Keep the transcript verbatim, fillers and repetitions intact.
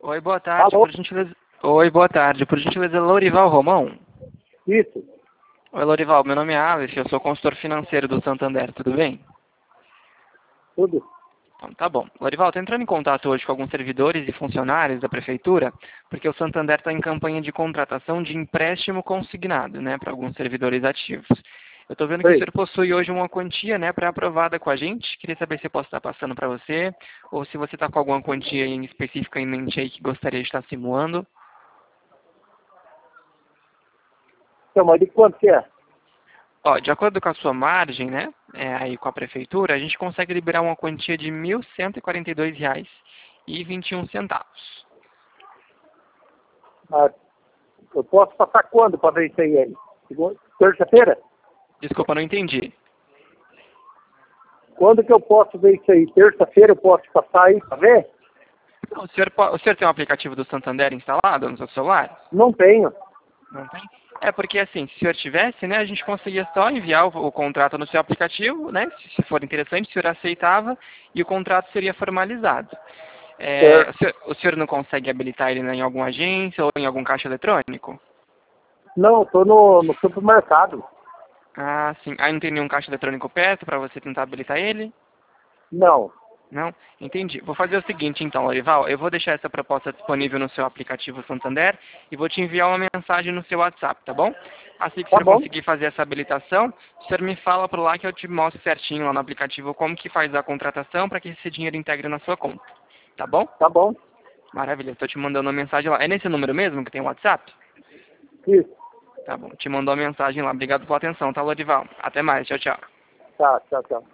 Oi, boa tarde, Alô? por gentileza. Oi, boa tarde, por gentileza, Lorival Romão. Isso, Oi, Lorival, meu nome é Alice, eu sou consultor financeiro do Santander, tudo bem? tudo. Então, tá bom. Lorival, estou entrando em contato hoje com alguns servidores e funcionários da prefeitura, porque o Santander está em campanha de contratação de empréstimo consignado, né, para alguns servidores ativos. Eu estou vendo que o Sei. senhor possui hoje uma quantia, né, pré-aprovada com a gente. Queria saber se eu posso estar passando para você, ou se você está com alguma quantia em específica em mente aí que gostaria de estar simulando. Então, mas de quanto que é? Ó, de acordo com a sua margem, né, é, aí com a prefeitura, a gente consegue liberar uma quantia de mil cento e quarenta e dois reais e vinte e um centavos. Ah, eu posso passar quando para vencer ele? Segunda- Terça-feira? Desculpa, não entendi. Quando que eu posso ver isso aí? Terça-feira eu posso passar aí para ver? O senhor, po- o senhor tem um aplicativo do Santander instalado no seu celular? Não tenho. Não tem? É porque assim, se o senhor tivesse, né, a gente conseguia só enviar o, o contrato no seu aplicativo, né, se, se for interessante, o senhor aceitava e o contrato seria formalizado. É, o, Certo. senhor, o senhor não consegue habilitar ele né, em alguma agência ou em algum caixa eletrônico? Não, eu tô no, no supermercado. Ah, sim. Ah, não tem nenhum caixa eletrônico perto para você tentar habilitar ele? Não. Não? Entendi. Vou fazer o seguinte então, Lorival. Eu vou deixar essa proposta disponível no seu aplicativo Santander e vou te enviar uma mensagem no seu WhatsApp, tá bom? Assim que o Tá senhor bom. conseguir fazer essa habilitação, o senhor me fala por lá que eu te mostro certinho lá no aplicativo como que faz a contratação para que esse dinheiro integre na sua conta. Tá bom? Tá bom. Maravilha. Estou te mandando uma mensagem lá. É nesse número mesmo que tem o WhatsApp? Isso. Tá bom. Te mandou a mensagem lá. Obrigado pela atenção, tá, Lorival? Até mais. Tchau, tchau. Tá, tchau, tchau.